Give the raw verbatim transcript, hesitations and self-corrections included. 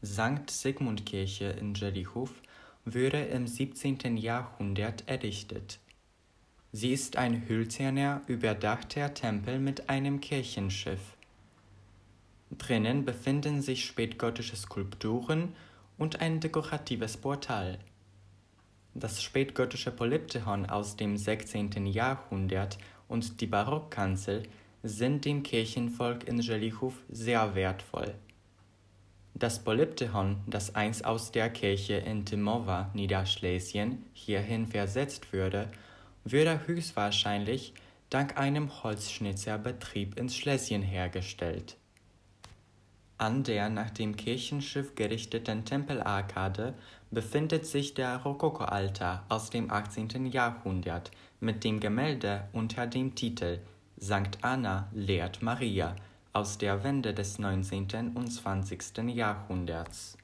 Sankt Sigmund-Kirche in Jellichow wurde im siebzehnten Jahrhundert errichtet. Sie ist ein hölzerner, überdachter Tempel mit einem Kirchenschiff. Drinnen befinden sich spätgotische Skulpturen und ein dekoratives Portal. Das spätgotische Polyptychon aus dem sechzehnten Jahrhundert und die Barockkanzel sind dem Kirchenvolk in Jellichow sehr wertvoll. Das Polyptychon, das einst aus der Kirche in Tymowa, Niederschlesien, hierhin versetzt wurde, wurde höchstwahrscheinlich dank einem Holzschnitzerbetrieb in Schlesien hergestellt. An der nach dem Kirchenschiff gerichteten Tempelarkade befindet sich der Rokokoaltar aus dem achtzehnten Jahrhundert mit dem Gemälde unter dem Titel Sankt Anna lehrt Maria aus der Wende des neunzehnten und zwanzigsten Jahrhunderts.